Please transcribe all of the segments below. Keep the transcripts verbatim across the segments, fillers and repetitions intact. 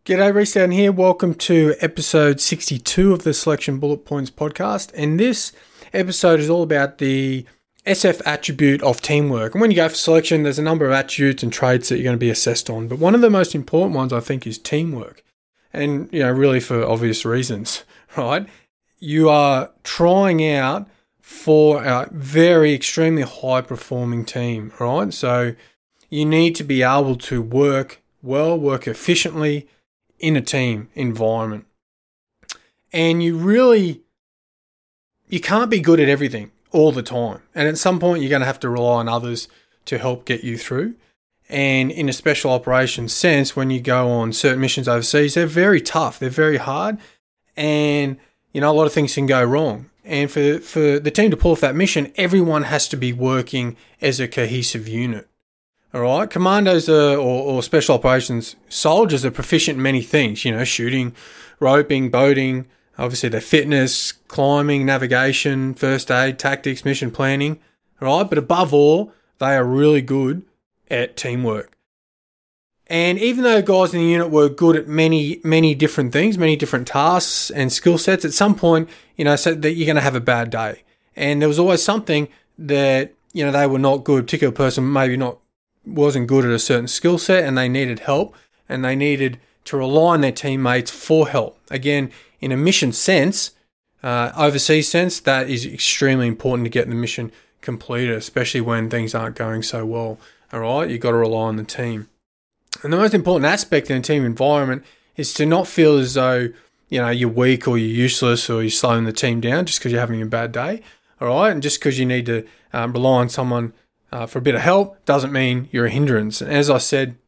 G'day, Reese down here. Welcome to episode sixty-two of the Selection Bullet Points podcast. And this episode is all about the S F attribute of teamwork. And when you go for selection, there's a number of attributes and traits that you're going to be assessed on. But one of the most important ones, I think, is teamwork. And, you know, really for obvious reasons, right? You are trying out for a very extremely high performing team, right? So you need to be able to work well, work efficiently in a team environment. And you really, you can't be good at everything all the time. And at some point, you're going to have to rely on others to help get you through. And in a special operations sense, when you go on certain missions overseas, they're very tough. They're very hard. And, you know, a lot of things can go wrong. And for, for the team to pull off that mission, everyone has to be working as a cohesive unit. All right, commandos are, or, or special operations soldiers are proficient in many things, you know, shooting, roping, boating, obviously their fitness, climbing, navigation, first aid, tactics, mission planning, all right? But above all, they are really good at teamwork. And even though guys in the unit were good at many, many different things, many different tasks and skill sets, at some point, you know, so that you're going to have a bad day. And there was always something that, you know, they were not good, a particular person maybe not wasn't good at a certain skill set and they needed help and they needed to rely on their teammates for help. Again, in a mission sense, uh, overseas sense, that is extremely important to get the mission completed, especially when things aren't going so well. All right, you've got to rely on the team. And the most important aspect in a team environment is to not feel as though, you know, you're weak or you're useless or you're slowing the team down just because you're having a bad day. All right, and just because you need to um, rely on someone Uh, for a bit of help doesn't mean you're a hindrance. And as I said,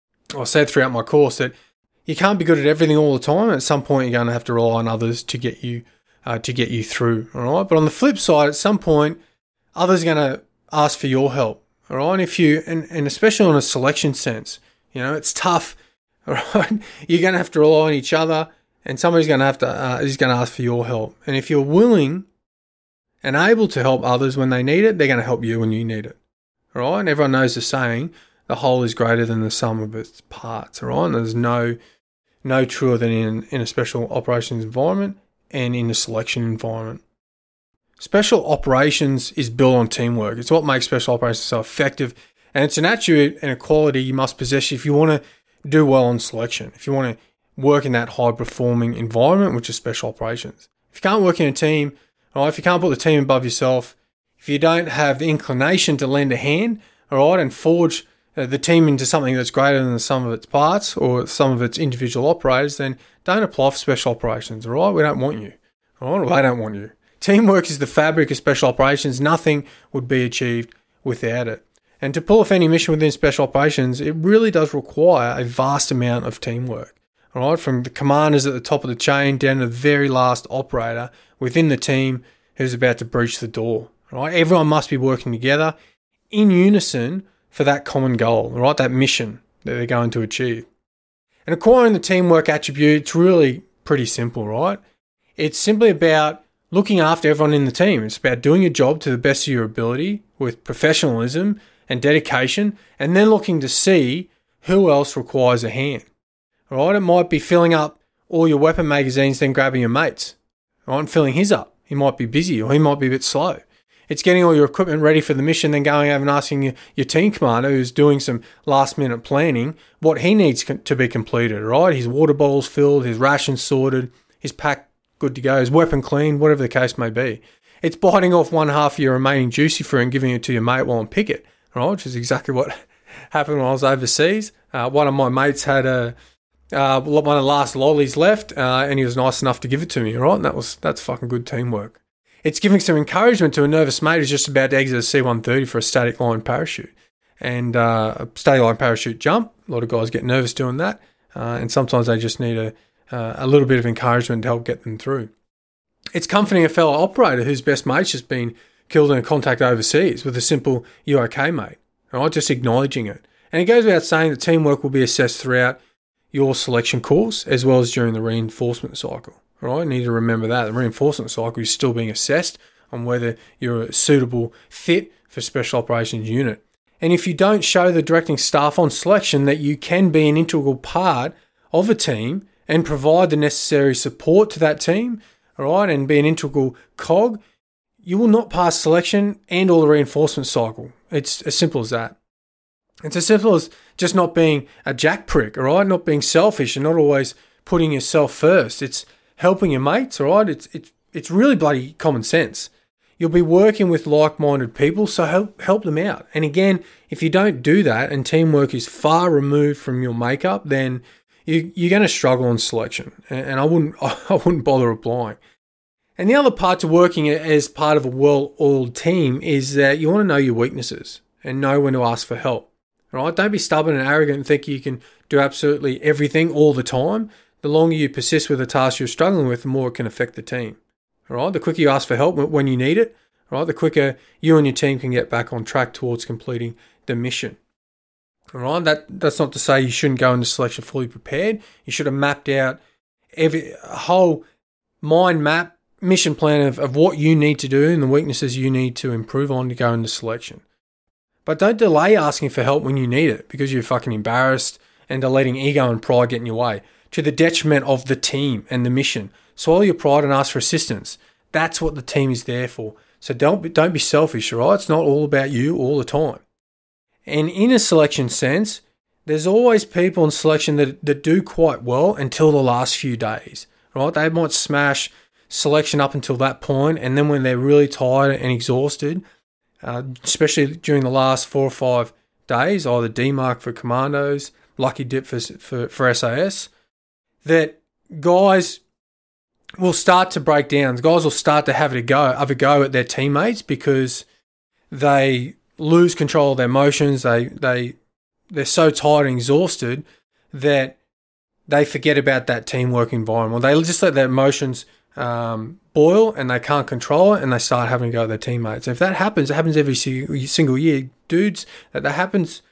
I said throughout my course that you can't be good at everything all the time. At some point, you're going to have to rely on others to get you uh, to get you through. All right. But on the flip side, at some point, others are going to ask for your help. All right. And if you and, and especially on a selection sense, you know, it's tough. All right. You're going to have to rely on each other, and somebody's going to have to uh, is going to ask for your help. And if you're willing and able to help others when they need it, they're going to help you when you need it. All right, and everyone knows the saying, the whole is greater than the sum of its parts, all right? And there's no no truer than in, in a special operations environment and in a selection environment. Special operations is built on teamwork. It's what makes special operations so effective, and it's an attribute and a quality you must possess if you want to do well on selection, if you want to work in that high-performing environment, which is special operations. If you can't work in a team, all right, if you can't put the team above yourself, if you don't have the inclination to lend a hand, all right, and forge uh, the team into something that's greater than the sum of its parts or some of its individual operators, then don't apply for special operations, all right? We don't want you, all right? Or they don't want you. Teamwork is the fabric of special operations. Nothing would be achieved without it. And to pull off any mission within special operations, it really does require a vast amount of teamwork, all right? From the commanders at the top of the chain down to the very last operator within the team who's about to breach the door. Right, everyone must be working together in unison for that common goal, right? That mission that they're going to achieve. And acquiring the teamwork attribute, it's really pretty simple, right? It's simply about looking after everyone in the team. It's about doing your job to the best of your ability with professionalism and dedication, and then looking to see who else requires a hand. All right, it might be filling up all your weapon magazines, then grabbing your mates, right, and filling his up. He might be busy or he might be a bit slow. It's getting all your equipment ready for the mission, then going over and asking your, your team commander, who's doing some last-minute planning, what he needs to be completed, right? His water bottles filled, his rations sorted, his pack good to go, his weapon cleaned, whatever the case may be. It's biting off one half of your remaining juicy fruit and giving it to your mate while on picket, right? Which is exactly what happened when I was overseas. Uh, one of my mates had a uh, one of the last lollies left, uh, and he was nice enough to give it to me, right? And that was that's fucking good teamwork. It's giving some encouragement to a nervous mate who's just about to exit a C one thirty for a static line parachute. And uh, a static line parachute jump, a lot of guys get nervous doing that, uh, and sometimes they just need a, uh, a little bit of encouragement to help get them through. It's comforting a fellow operator whose best mate's just been killed in a contact overseas with a simple, "You okay, mate?" All right, just acknowledging it. And it goes without saying that teamwork will be assessed throughout your selection course as well as during the reinforcement cycle. All right, you need to remember that. The reinforcement cycle is still being assessed on whether you're a suitable fit for Special Operations Unit. And if you don't show the directing staff on selection that you can be an integral part of a team and provide the necessary support to that team, all right, and be an integral cog, you will not pass selection and or the reinforcement cycle. It's as simple as that. It's as simple as just not being a jack prick, all right, not being selfish and not always putting yourself first. It's helping your mates, all right? It's it's it's really bloody common sense. You'll be working with like-minded people, so help help them out. And again, if you don't do that and teamwork is far removed from your makeup, then you, you're going to struggle on selection. And I wouldn't I wouldn't bother applying. And the other part to working as part of a well-oiled team is that you want to know your weaknesses and know when to ask for help. All right? Don't be stubborn and arrogant and think you can do absolutely everything all the time. The longer you persist with a task you're struggling with, the more it can affect the team. All right? The quicker you ask for help when you need it, all right, the quicker you and your team can get back on track towards completing the mission. All right? That, that's not to say you shouldn't go into selection fully prepared. You should have mapped out every a whole mind map, mission plan of, of what you need to do and the weaknesses you need to improve on to go into selection. But don't delay asking for help when you need it because you're fucking embarrassed and are letting ego and pride get in your way, to the detriment of the team and the mission. Swallow your pride and ask for assistance. That's what the team is there for. So don't be, don't be selfish, all right? It's not all about you all the time. And in a selection sense, there's always people in selection that, that do quite well until the last few days, right? They might smash selection up until that point, and then when they're really tired and exhausted, uh, especially during the last four or five days, either D mark for commandos, lucky dip for, for, for S A S, that guys will start to break down. Guys will start to have a go, have a go at their teammates because they lose control of their emotions. They they they're so tired and exhausted that they forget about that teamwork environment. They just let their emotions um, boil and they can't control it, and they start having a go at their teammates. And if that happens, it happens every single year. Dudes that that happens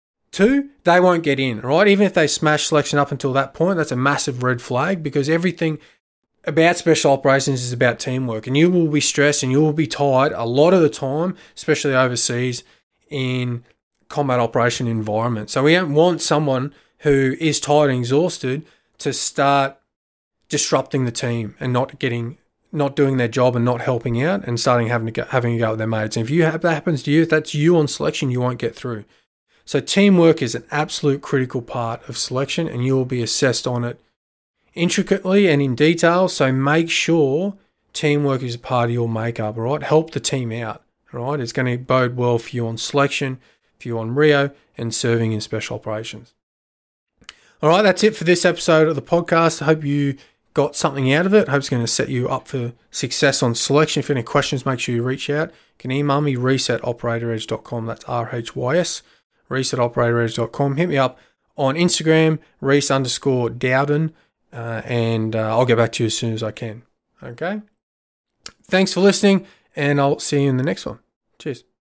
to, they won't get in, right? Even if they smash selection up until that point, that's a massive red flag because everything about special operations is about teamwork, and you will be stressed and you will be tired a lot of the time, especially overseas in combat operation environment. So we don't want someone who is tired and exhausted to start disrupting the team and not getting, not doing their job and not helping out and starting having to go, having a go at their mates. And if you have, that happens to you, if that's you on selection, you won't get through. So teamwork is an absolute critical part of selection, and you will be assessed on it intricately and in detail. So make sure teamwork is a part of your makeup, all right? Help the team out, all right? It's going to bode well for you on selection, for you on Rio, and serving in special operations. All right, that's it for this episode of the podcast. I hope you got something out of it. I hope it's going to set you up for success on selection. If you have any questions, make sure you reach out. You can email me, rhys at operator edge dot com. That's R H Y S, rhys at operator edge dot com. Hit me up on Instagram, rhys underscore Dowden, uh, and uh, I'll get back to you as soon as I can. Okay? Thanks for listening, and I'll see you in the next one. Cheers.